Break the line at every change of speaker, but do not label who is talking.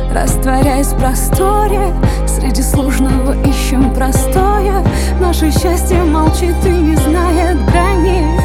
Растворяясь в просторе, среди сложного ищем простое. Наше счастье молчит и не знает грани.